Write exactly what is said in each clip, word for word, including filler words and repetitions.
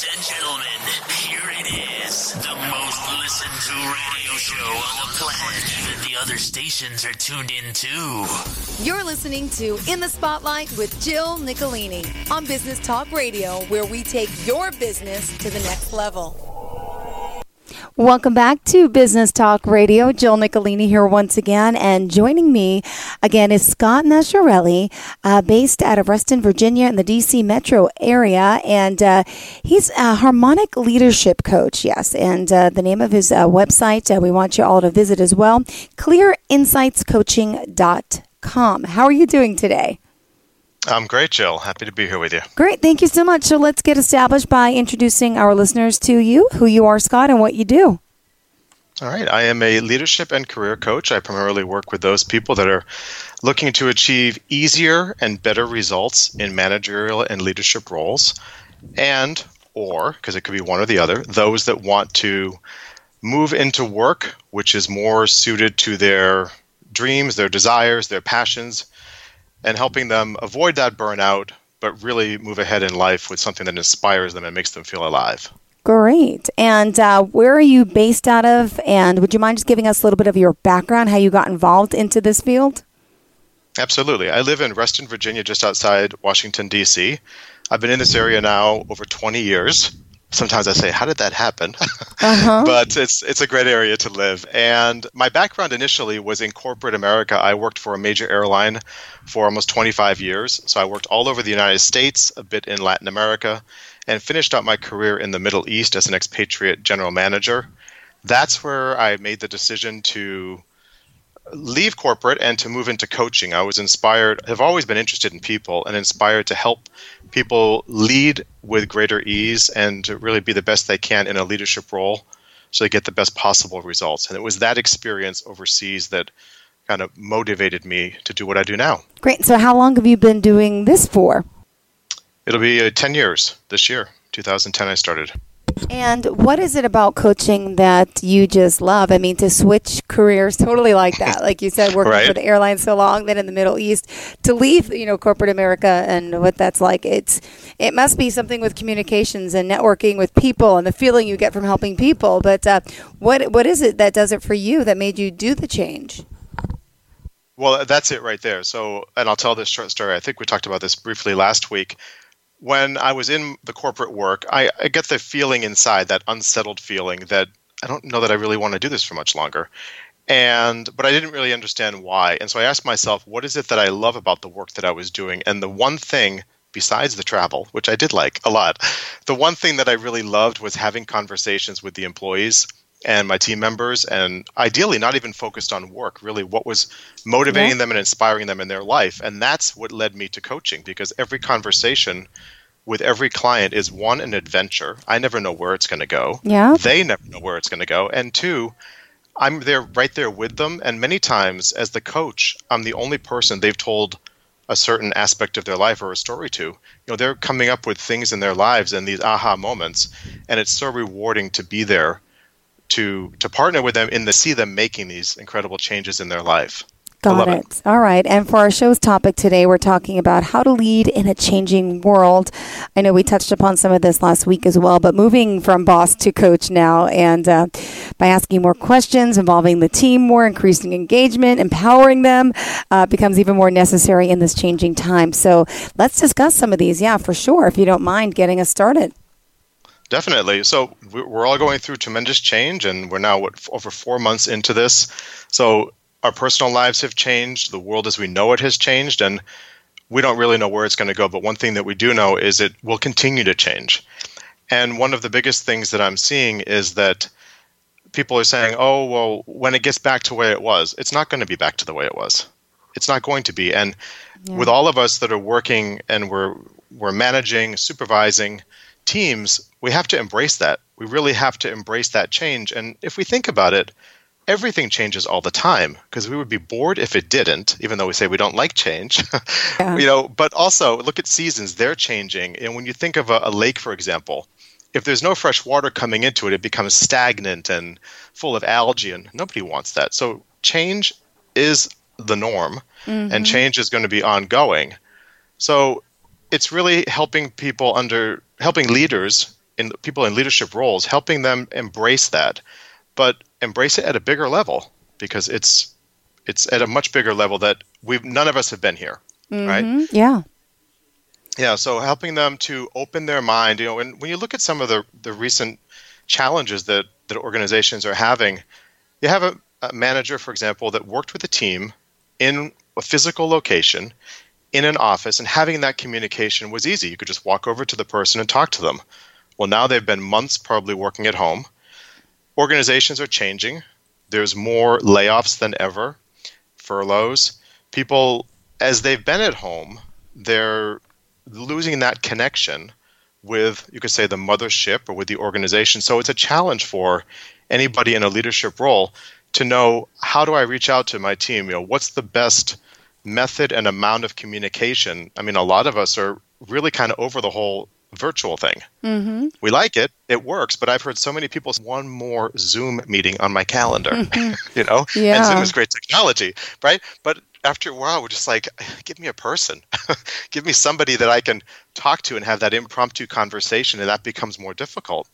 Ladies and gentlemen, here it is. The most listened to radio show on the planet. Even the other stations are tuned in too. You're listening to In the Spotlight with Jill Nicolini on Business Talk Radio, where we take your business to the next level. Welcome back to Business Talk Radio. Jill Nicolini here once again, and joining me again is Scott Nasciarelli, uh, based out of Reston, Virginia in the D C metro area, and uh, he's a harmonic leadership coach, yes, and uh, the name of his uh, website uh, we want you all to visit as well, clear insights coaching dot com. How are you doing today? I'm great, Jill. Happy to be here with you. Great. Thank you so much. So let's get established by introducing our listeners to you, who you are, Scott, and what you do. All right. I am a leadership and career coach. I primarily work with those people that are looking to achieve easier and better results in managerial and leadership roles, and or, because it could be one or the other, those that want to move into work which is more suited to their dreams, their desires, their passions, and helping them avoid that burnout, but really move ahead in life with something that inspires them and makes them feel alive. Great. And uh, where are you based out of? And would you mind just giving us a little bit of your background, how you got involved into this field? Absolutely. I live in Reston, Virginia, just outside Washington, D C. I've been in this area now over twenty years. Sometimes I say, how did that happen? Uh-huh. But it's it's a great area to live. And my background initially was in corporate America. I worked for a major airline for almost twenty-five years. So I worked all over the United States, a bit in Latin America, and finished out my career in the Middle East as an expatriate general manager. That's where I made the decision to leave corporate and to move into coaching. I was inspired, have always been interested in people and inspired to help people lead with greater ease and to really be the best they can in a leadership role so they get the best possible results. And it was that experience overseas that kind of motivated me to do what I do now. Great. So how long have you been doing this for? It'll be uh, ten years this year. two thousand ten I started. And what is it about coaching that you just love? I mean, to switch careers totally like that, like you said, working right. for the airline so long, then in the Middle East, to leave, you know, corporate America and what that's like. It's it must be something with communications and networking with people and the feeling you get from helping people. But uh, what what is it that does it for you that made you do the change? Well, that's it right there. So, and I'll tell this short story. I think we talked about this briefly last week. When I was in the corporate work, I, I get the feeling inside, that unsettled feeling that I don't know that I really want to do this for much longer. And but I didn't really understand why. And so I asked myself, what is it that I love about the work that I was doing? And the one thing, besides the travel, which I did like a lot, the one thing that I really loved was having conversations with the employees and my team members, and ideally not even focused on work, really what was motivating yeah. them and inspiring them in their life. And that's what led me to coaching, because every conversation with every client is, one, an adventure. I never know where it's going to go. Yeah. They never know where it's going to go. And two, I'm there right there with them. And many times as the coach, I'm the only person they've told a certain aspect of their life or a story to. You know, they're coming up with things in their lives and these aha moments. And it's so rewarding to be there to to partner with them and to see them making these incredible changes in their life. Got it. it. All right. And for our show's topic today, we're talking about how to lead in a changing world. I know we touched upon some of this last week as well, but moving from boss to coach now, and uh, by asking more questions, involving the team more, increasing engagement, empowering them, uh, becomes even more necessary in this changing time. So let's discuss some of these. Yeah, for sure. If you don't mind getting us started. Definitely. So we're all going through tremendous change, and we're now what, over four months into this. So our personal lives have changed. The world as we know it has changed, and we don't really know where it's going to go. But one thing that we do know is it will continue to change. And one of the biggest things that I'm seeing is that people are saying, oh, well, when it gets back to the way it was, it's not going to be back to the way it was. It's not going to be. And yeah. with all of us that are working and we're we're managing, supervising teams, we have to embrace that. We really have to embrace that change. And if we think about it, everything changes all the time, because we would be bored if it didn't, even though we say we don't like change. Yeah. You know, but also look at seasons, they're changing. And when you think of a, a lake, for example, if there's no fresh water coming into it, it becomes stagnant and full of algae, and nobody wants that. So change is the norm, mm-hmm. and change is going to be ongoing. So it's really helping people under helping leaders in people in leadership roles, helping them embrace that, but embrace it at a bigger level, because it's it's at a much bigger level that we've none of us have been here, Mm-hmm. right? Yeah. Yeah, so helping them to open their mind, you know, and when you look at some of the, the recent challenges that, that organizations are having, you have a, a manager, for example, that worked with a team in a physical location, in an office, and having that communication was easy. You could just walk over to the person and talk to them. Well, now they've been months probably working at home. Organizations are changing. There's more layoffs than ever, furloughs. People, as they've been at home, they're losing that connection with, you could say, the mothership or with the organization. So it's a challenge for anybody in a leadership role to know, how do I reach out to my team? You know, what's the best method and amount of communication? I mean, a lot of us are really kind of over the whole virtual thing. Mm-hmm. We like it, it works, but I've heard so many people say, one more Zoom meeting on my calendar, you know, Yeah. and Zoom is great technology, right? But after a while, we're just like, give me a person, give me somebody that I can talk to and have that impromptu conversation, and that becomes more difficult.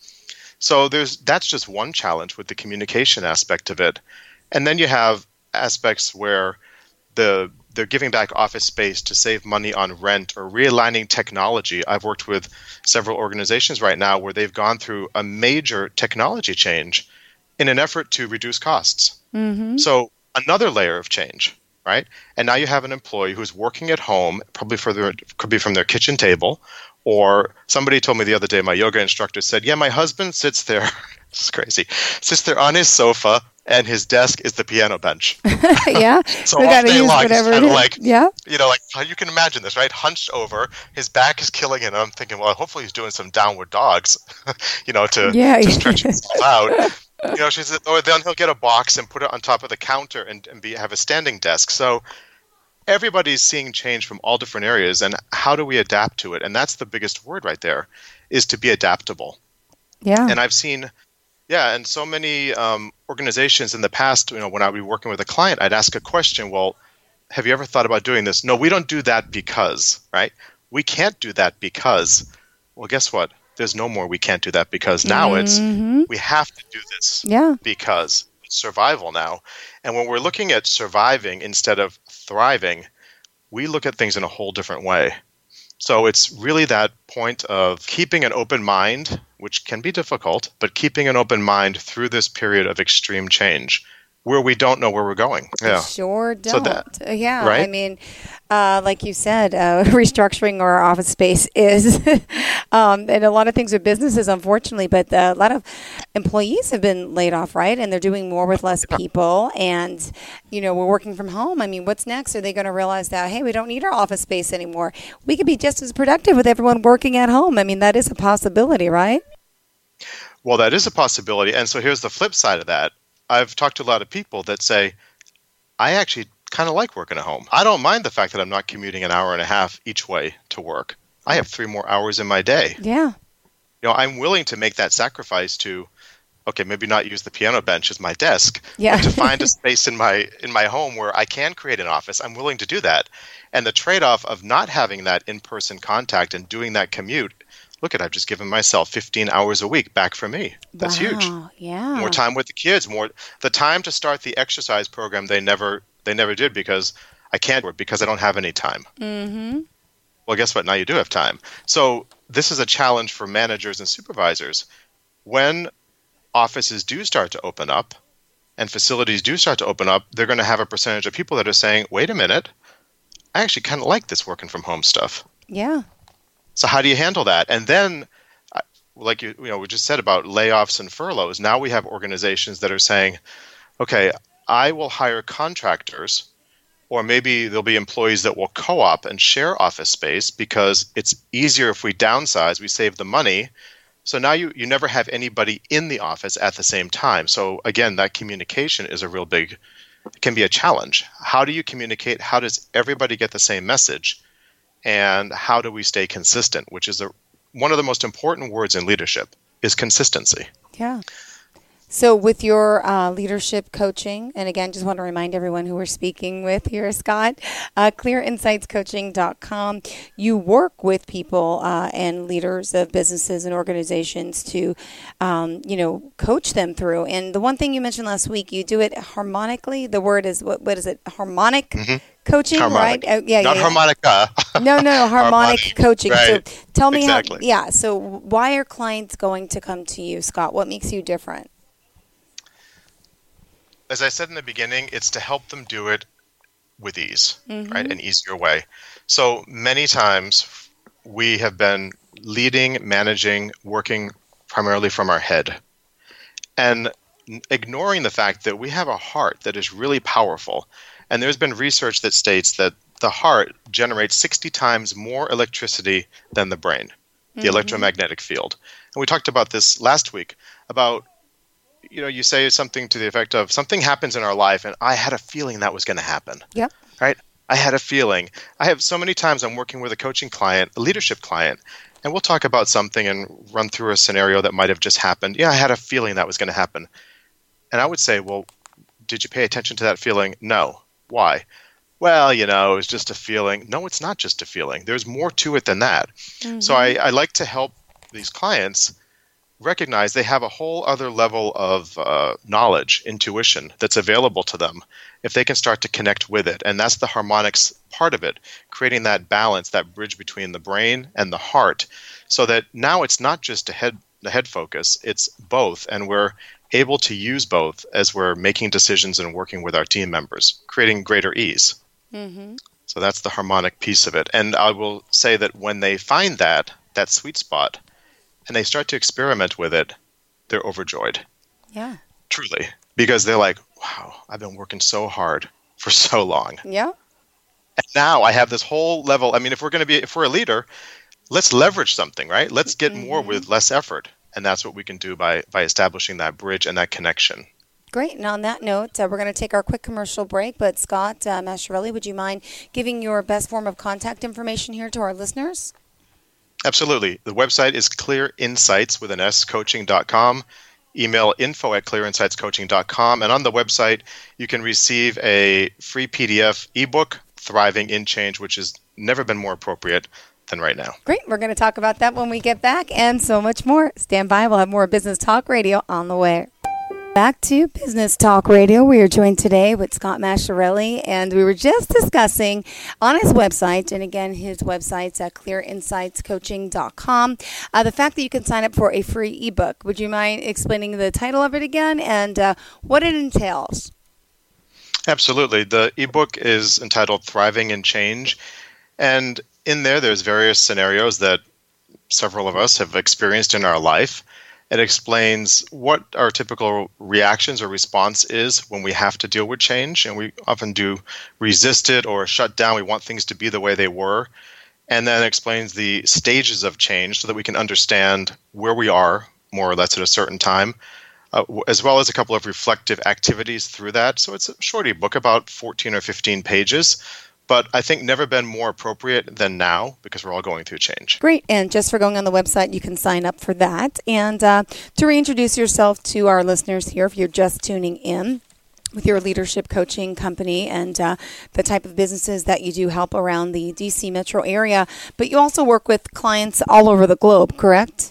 So there's that's just one challenge with the communication aspect of it. And then you have aspects where the they're giving back office space to save money on rent or realigning technology. I've worked with several organizations right now where they've gone through a major technology change in an effort to reduce costs. Mm-hmm. So another layer of change, right? And now you have an employee who's working at home, probably for their, could be from their kitchen table, or somebody told me the other day, my yoga instructor said, yeah, my husband sits there, this is crazy, sits there on his sofa, and his desk is the piano bench. Yeah. So We all gotta day use long, he's whatever kind it of is. like, Yeah. you know, like how you can imagine this, right? Hunched over, his back is killing him. And I'm thinking, well, hopefully he's doing some downward dogs, you know, to, Yeah. to stretch himself out. You know, she's, or then he'll get a box and put it on top of the counter and, and be have a standing desk. So everybody's seeing change from all different areas, and how do we adapt to it? And that's the biggest word right there, is to be adaptable. Yeah. And I've seen, yeah, and so many um, organizations in the past, you know, when I would be working with a client, I'd ask a question, well, have you ever thought about doing this? No, we don't do that because, right? We can't do that because, well, guess what? There's no more we can't do that because. Now Mhm. it's, we have to do this Yeah. because it's survival now. And when we're looking at surviving instead of thriving, we look at things in a whole different way. So it's really that point of keeping an open mind, which can be difficult, but keeping an open mind through this period of extreme change where we don't know where we're going. Yeah. Sure don't. So that- Uh, yeah. right? I mean, uh, like you said, uh, restructuring our office space is, um, and a lot of things with businesses, unfortunately, but uh, a lot of employees have been laid off, right? And they're doing more with less people. And, you know, we're working from home. I mean, what's next? Are they going to realize that, hey, we don't need our office space anymore? We could be just as productive with everyone working at home. I mean, that is a possibility, right? Well, that is a possibility. And so here's the flip side of that. I've talked to a lot of people that say, I actually kind of like working at home. I don't mind the fact that I'm not commuting an hour and a half each way to work. I have three more hours in my day. Yeah. You know, I'm willing to make that sacrifice to, okay, maybe not use the piano bench as my desk, Yeah. but to find a space in my in my home where I can create an office. I'm willing to do that. And the trade-off of not having that in-person contact and doing that commute, look at, I've just given myself fifteen hours a week back for me. That's wow. huge. Yeah. More time with the kids, more the time to start the exercise program they never they never did because I can't work because I don't have any time. Mm-hmm. Well, guess what? Now you do have time. So this is a challenge for managers and supervisors. When offices do start to open up and facilities do start to open up, they're going to have a percentage of people that are saying, wait a minute, I actually kind of like this working from home stuff. Yeah. So how do you handle that? And then, uh, like you, you know, we just said about layoffs and furloughs, now we have organizations that are saying, okay, I will hire contractors, or maybe there'll be employees that will co-op and share office space because it's easier if we downsize, we save the money. So now you, you never have anybody in the office at the same time. So again, that communication is a real big, it can be a challenge. How do you communicate? How does everybody get the same message? And how do we stay consistent, which is a, one of the most important words in leadership, is consistency. Yeah. So with your uh, leadership coaching, and again, just want to remind everyone who we're speaking with here, Scott, uh, clear insights coaching dot com, you work with people uh, and leaders of businesses and organizations to, um, you know, coach them through. And the one thing you mentioned last week, you do it harmonically. The word is, what? What is it? Harmonic mm-hmm. coaching, harmonic. right? Uh, yeah, Not yeah, harmonica. no, no, no, harmonic, harmonic coaching. Right. So tell me exactly. how, yeah, so why are clients going to come to you, Scott? What makes you different? As I said in the beginning, it's to help them do it with ease, mm-hmm. right? An easier way. So many times we have been leading, managing, working primarily from our head, and ignoring the fact that we have a heart that is really powerful. And there's been research that states that the heart generates sixty times more electricity than the brain, the mm-hmm. electromagnetic field. And we talked about this last week about, you know, you say something to the effect of, something happens in our life and I had a feeling that was going to happen. Yep. Right? I had a feeling. I have so many times I'm working with a coaching client, a leadership client, and we'll talk about something and run through a scenario that might have just happened. Yeah, I had a feeling that was going to happen. And I would say, well, did you pay attention to that feeling? No. Why? Well, you know, it was just a feeling. No, it's not just a feeling. There's more to it than that. Mm-hmm. So I, I like to help these clients recognize they have a whole other level of uh, knowledge, intuition that's available to them if they can start to connect with it. And that's the harmonics part of it, creating that balance, that bridge between the brain and the heart, so that now it's not just a head, the head focus, it's both. And we're able to use both as we're making decisions and working with our team members, creating greater ease. Mm-hmm. So that's the harmonic piece of it. And I will say that when they find that, that sweet spot, and they start to experiment with it, they're overjoyed. Yeah. Truly. Because they're like, wow, I've been working so hard for so long. Yeah. And now I have this whole level. I mean, if we're going to be, if we're a leader, let's leverage something, right? Let's get mm-hmm. more with less effort. And that's what we can do by, by establishing that bridge and that connection. Great. And on that note, uh, we're going to take our quick commercial break. But Scott uh, Masciarelli, would you mind giving your best form of contact information here to our listeners? Absolutely. The website is clear insights with an S coaching dot com. Email info at clear insights coaching dot com. And on the website, you can receive a free P D F ebook, Thriving in Change, which has never been more appropriate than right now. Great. We're going to talk about that when we get back and so much more. Stand by. We'll have more Business Talk Radio on the way. Back to Business Talk Radio. We are joined today with Scott Masciarelli, and we were just discussing on his website, and again, his website's at clear insights coaching dot com, uh, the fact that you can sign up for a free ebook. Would you mind explaining the title of it again and uh, what it entails? Absolutely. The ebook is entitled Thriving in Change, and in there, there's various scenarios that several of us have experienced in our life. It explains what our typical reactions or response is when we have to deal with change, and we often do resist it or shut down. We want things to be the way they were. And then it explains the stages of change so that we can understand where we are, more or less at a certain time, uh, as well as a couple of reflective activities through that. So it's a short ebook, about fourteen or fifteen pages. But I think never been more appropriate than now because we're all going through change. Great. And just for going on the website, you can sign up for that. And uh, to reintroduce yourself to our listeners here, if you're just tuning in with your leadership coaching company and uh, the type of businesses that you do help around the D C metro area, but you also work with clients all over the globe, correct?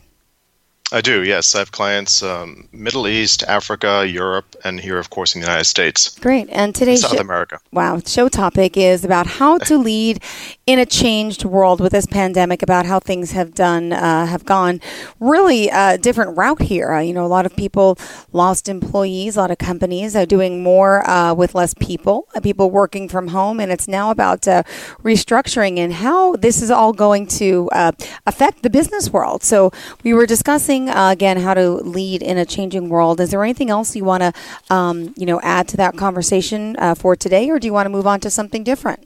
I do, yes. I have clients um, Middle East, Africa, Europe, and here, of course, in the United States. Great. And today's South show, America. Wow, show topic is about how to lead in a changed world with this pandemic, about how things have done, uh, have gone really a different route here. Uh, you know, a lot of people lost employees, a lot of companies are doing more uh, with less people, uh, people working from home, and it's now about uh, restructuring and how this is all going to uh, affect the business world. So we were discussing Uh, again, how to lead in a changing world. Is there anything else you want to, um, you know, add to that conversation uh, for today, or do you want to move on to something different?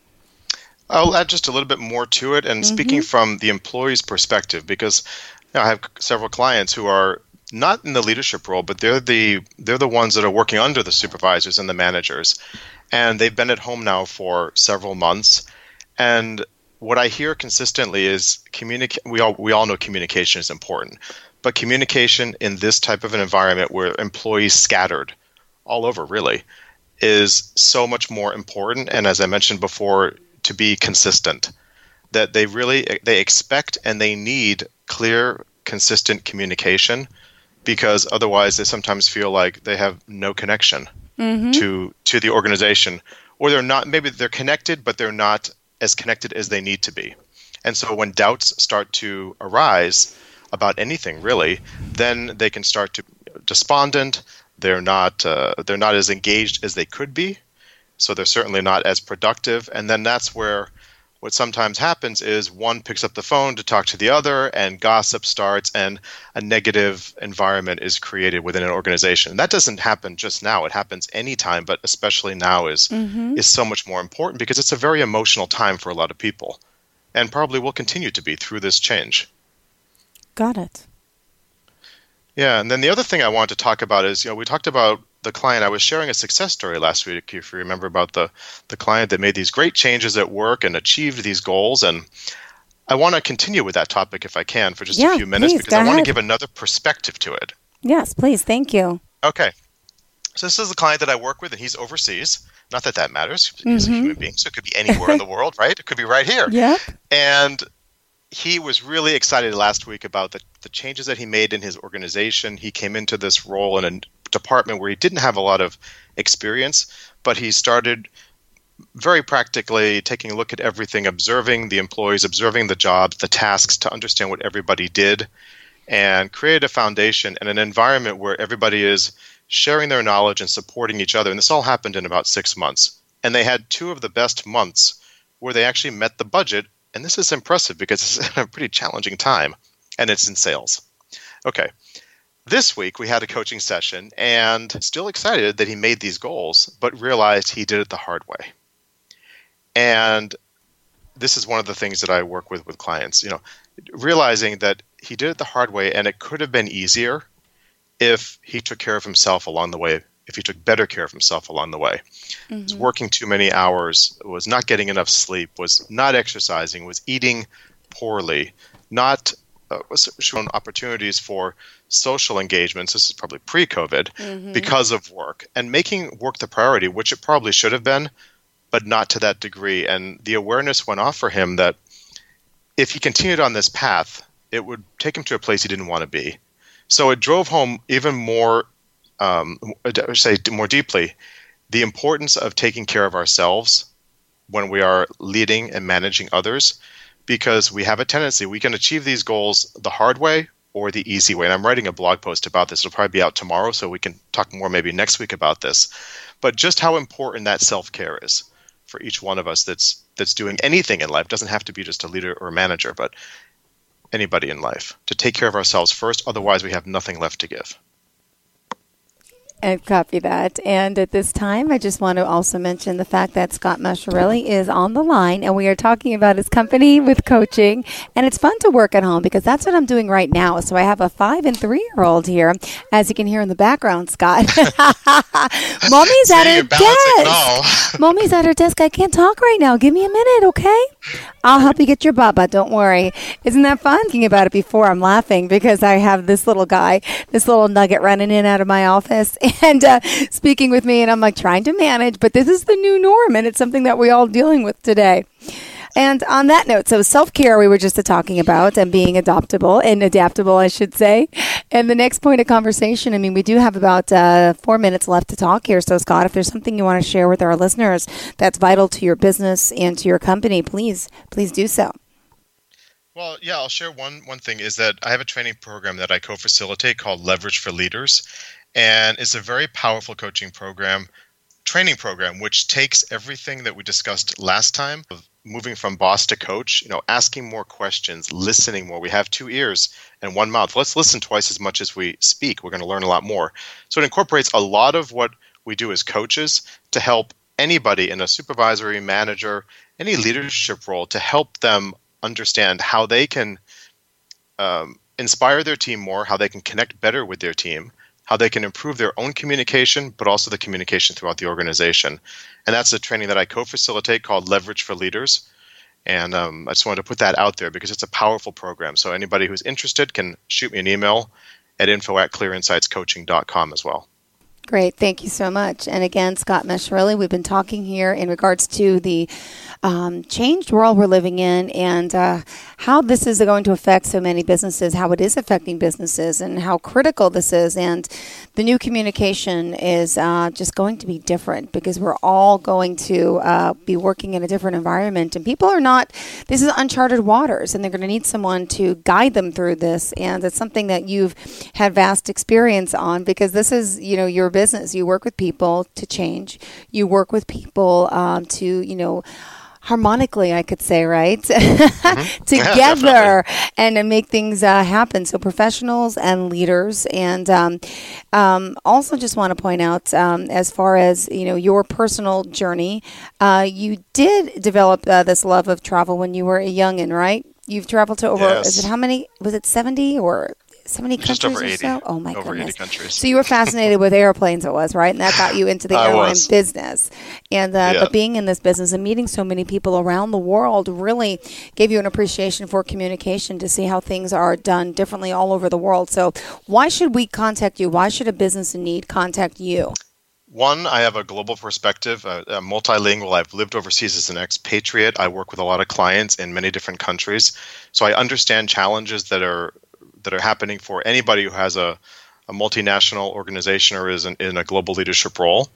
I'll add just a little bit more to it, and mm-hmm. speaking from the employee's perspective, because you know, I have several clients who are not in the leadership role, but they're the they're the ones that are working under the supervisors and the managers, and they've been at home now for several months, and what I hear consistently is communicate. We all we all know communication is important, But communication in this type of an environment where employees scattered all over really is so much more important. And as I mentioned before, to be consistent, that they really, they expect and they need clear, consistent communication, because otherwise they sometimes feel like they have no connection mm-hmm. to, to the organization, or they're not, maybe they're connected, but they're not as connected as they need to be. And so when doubts start to arise about anything really, then they can start to despondent. They're not uh, they're not as engaged as they could be, so they're certainly not as productive. And then that's where what sometimes happens is one picks up the phone to talk to the other, and gossip starts, and a negative environment is created within an organization. And that doesn't happen just now; it happens anytime, but especially now is mm-hmm. is so much more important because it's a very emotional time for a lot of people, and probably will continue to be through this change. Got it. Yeah, and then the other thing I wanted to talk about is, you know, we talked about the client. I was sharing a success story last week, if you remember, about the, the client that made these great changes at work and achieved these goals. And I want to continue with that topic if I can for just yeah, a few minutes, please, because I want ahead. to give another perspective to it. Yes, please. Thank you. Okay. So this is the client that I work with, and he's overseas. Not that that matters. He's mm-hmm. a human being, so it could be anywhere in the world, right? It could be right here. Yep. And he was really excited last week about the, the changes that he made in his organization. He came into this role in a department where he didn't have a lot of experience, but he started very practically taking a look at everything, observing the employees, observing the jobs, the tasks, to understand what everybody did, and created a foundation and an environment where everybody is sharing their knowledge and supporting each other. And this all happened in about six months. And they had two of the best months where they actually met the budget. And this is impressive because it's a pretty challenging time, and it's in sales. Okay. This week we had a coaching session, and still excited that he made these goals, but realized he did it the hard way. And this is one of the things that I work with with clients, you know, realizing that he did it the hard way, and it could have been easier if he took care of himself along the way, if he took better care of himself along the way. Mm-hmm. Was working too many hours, was not getting enough sleep, was not exercising, was eating poorly, not uh, was showing opportunities for social engagements. This is probably pre-COVID mm-hmm. because of work, and making work the priority, which it probably should have been, but not to that degree. And the awareness went off for him that if he continued on this path, it would take him to a place he didn't want to be. So it drove home even more, um, I say more deeply, the importance of taking care of ourselves when we are leading and managing others, because we have a tendency, we can achieve these goals the hard way or the easy way. And I'm writing a blog post about this. It'll probably be out tomorrow, so we can talk more maybe next week about this. But just how important that self-care is for each one of us that's that's doing anything in life. It doesn't have to be just a leader or a manager, but anybody in life, to take care of ourselves first. Otherwise, we have nothing left to give. And copy that. And at this time, I just want to also mention the fact that Scott Masciarelli is on the line, and we are talking about his company with coaching. And it's fun to work at home because that's what I'm doing right now. So I have a five and three-year-old here, as you can hear in the background, Scott. Mommy's at her desk. Mommy's at her desk. I can't talk right now. Give me a minute, okay? I'll help you get your baba. Don't worry. Isn't that fun? Thinking about it before, I'm laughing because I have this little guy, this little nugget running in out of my office and uh, speaking with me, and I'm like trying to manage, but this is the new norm, and it's something that we're all dealing with today. And on that note, so self-care we were just talking about, and being adoptable and adaptable, I should say. And the next point of conversation, I mean, we do have about uh, four minutes left to talk here. So, Scott, if there's something you want to share with our listeners that's vital to your business and to your company, please, please do so. Well, yeah, I'll share one one thing is that I have a training program that I co-facilitate called Leverage for Leaders. And it's a very powerful coaching program, training program, which takes everything that we discussed last time, of moving from boss to coach, you know, asking more questions, listening more. We have two ears and one mouth. Let's listen twice as much as we speak. We're going to learn a lot more. So it incorporates a lot of what we do as coaches to help anybody in a supervisory, manager, any leadership role, to help them understand how they can um, inspire their team more, how they can connect better with their team, how they can improve their own communication, but also the communication throughout the organization. And that's a training that I co-facilitate called Leverage for Leaders. And um, I just wanted to put that out there because it's a powerful program. So anybody who's interested can shoot me an email at info at clear insights coaching dot com as well. Great. Thank you so much. And again, Scott Masciarelli, we've been talking here in regards to the um, changed world we're living in and uh, how this is going to affect so many businesses, how it is affecting businesses, and how critical this is. And the new communication is uh, just going to be different because we're all going to uh, be working in a different environment. And people are not, this is uncharted waters, and they're going to need someone to guide them through this. And it's something that you've had vast experience on because this is, you know, your business. You work with people to change. You work with people um, to, you know, harmonically, I could say, right? Mm-hmm. Together yeah, and to make things uh, happen. So professionals and leaders. And um, um, also just want to point out, um, as far as, you know, your personal journey, uh, you did develop uh, this love of travel when you were a youngin', right? You've traveled to over, yes. is it how many, was it seventy or seventy countries Just over or eighty. So? Oh my over goodness. eighty countries. So you were fascinated with airplanes, it was, right? And that got you into the airline was. business. And uh, yeah. but being in this business and meeting so many people around the world really gave you an appreciation for communication to see how things are done differently all over the world. So why should we contact you? Why should a business in need contact you? One, I have a global perspective, uh, I'm multilingual. I've lived overseas as an expatriate. I work with a lot of clients in many different countries. So I understand challenges that are that are happening for anybody who has a, a multinational organization or is in, in a global leadership role.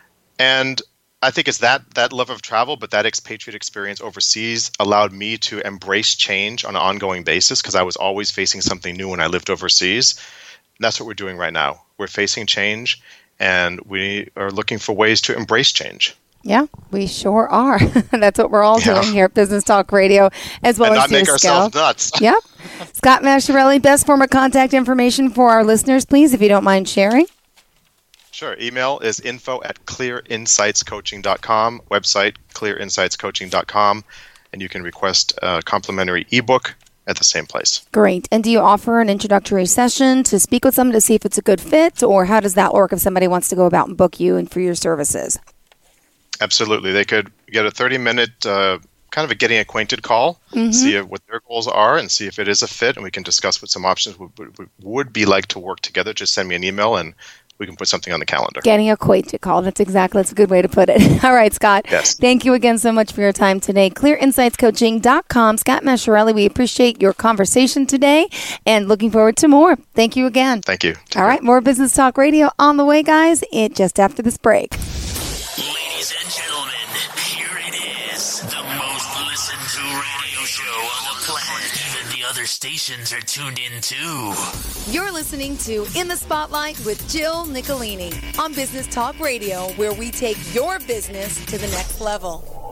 And I think it's that that love of travel, but that expatriate experience overseas allowed me to embrace change on an ongoing basis because I was always facing something new when I lived overseas. And that's what we're doing right now. We're facing change, and we are looking for ways to embrace change. Yeah, we sure are. That's what we're all yeah. doing here at Business Talk Radio, as well and as not make ourselves nuts. Yep. Scott Masciarelli, best form of contact information for our listeners, please, if you don't mind sharing. Sure. Email is info at clear insights coaching dot com, website clear insights coaching dot com, and you can request a complimentary ebook at the same place. Great. And do you offer an introductory session to speak with someone to see if it's a good fit, or how does that work if somebody wants to go about and book you and for your services? Absolutely. They could get a thirty-minute uh, kind of a getting acquainted call, mm-hmm. see what their goals are, and see if it is a fit, and we can discuss what some options would, would, would be like to work together. Just send me an email, and we can put something on the calendar. Getting acquainted call. That's exactly, that's a good way to put it. All right, Scott. Yes. Thank you again so much for your time today. clear insights coaching dot com. Scott Masciarelli, we appreciate your conversation today and looking forward to more. Thank you again. Thank you. Take All care. right, more Business Talk Radio on the way, guys, it just after this break. Ladies and gentlemen, here it is, the most listened to radio show on the planet. Even the other stations are tuned in too. You're listening to In the Spotlight with Jill Nicolini on Business Talk Radio, where we take your business to the next level.